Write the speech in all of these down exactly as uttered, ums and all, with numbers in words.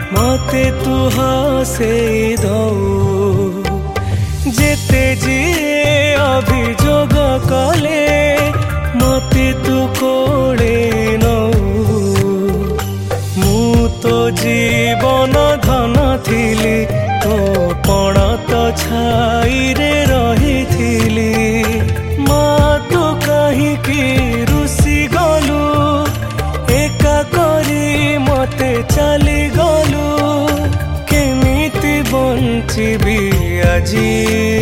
मते तू हसे दऊ जेते जी अभियोग कले मते तू कोड़े नऊ मु तो जीवन धन थिली तो पण तो छाई रे रही थिली माँ तू कहीं की रुसी गलु एका करी मते चली गलु केमिति बंचिबी आजी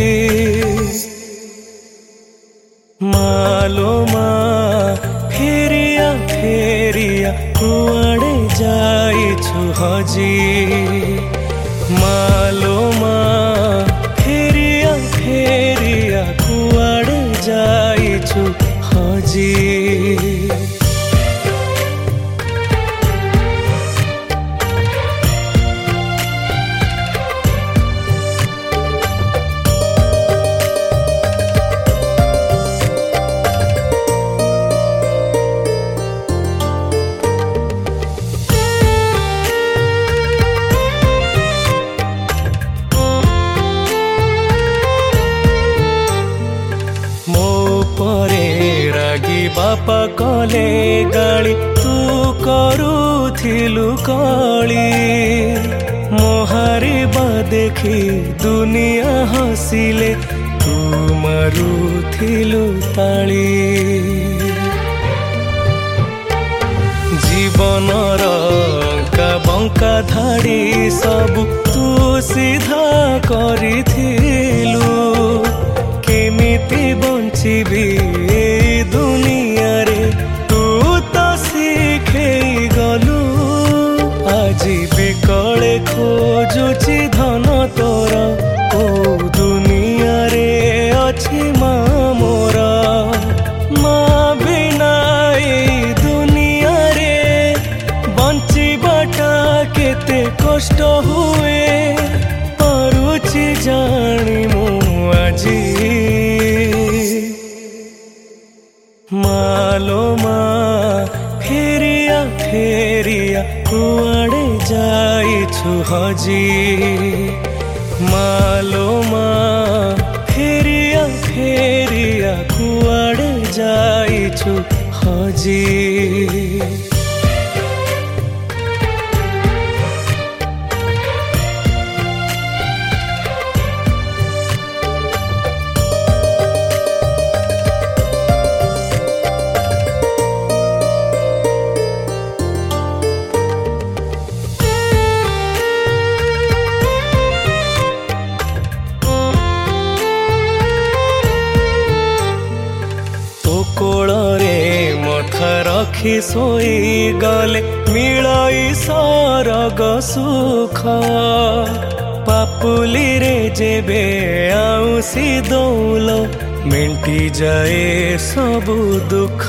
मालो माँ फेरिया फेरिया कुआड़े जाइछु हजी मालो माँ फेरिया फेरिया कुआड़े जाइछु हजी बापा कले गाली तू करूथिलु कली मोहारिबा देखी दुनिया हसिले तू मारुथिलु ताली जीवनर अंका बंका धाड़ी सब तू सीधा करिथिलु केमिति बंचिबी दुनिया रे तू तो शिखे गलु आजी बिकले खोजुची धन तोर ओ दुनिया रे अछि माँ मोर माँ बिना ए दुनिया रे बंचिबाटा केते कष्ट हुए परुची जानी मु आजी मालो माँ फेरिया फेरिया कुआड़े जाइछु हजी मालो माँ फेरिया फेरिया कुआड़े जाइछु हजी रखी सोई गले मिलई सरग सुख पापुली रे जेबे आउसी दौल मेंटी जाए सबु दुख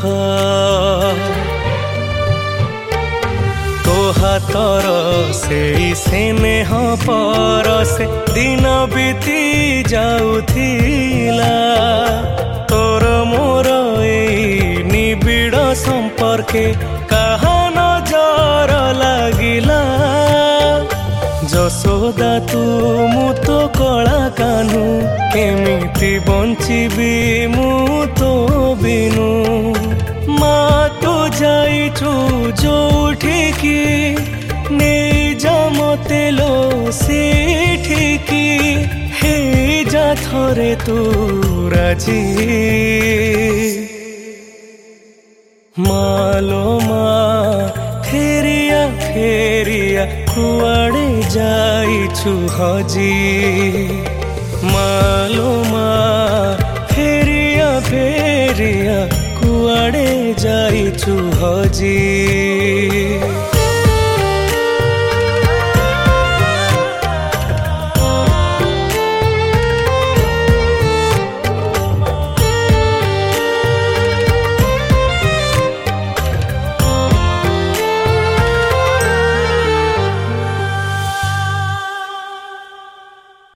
तो हाथर से स्नेह पर से दिन बीती जाउथिला तोर मोर ए निबिड़ संपर्के कहा नजर लागिला जसोदा तू मु तो कला कानू केमिति बंचिबी मु तो बिनु माँ तू जाइछु जोठिकी नहीं जा मते लो सेठिकी हे जा थरे तू राजी मालो माँ फेरिया फेरिया कुआड़े जाइछु हजी मालो माँ फेरिया फेरिया कुआड़े जाइछु हजी।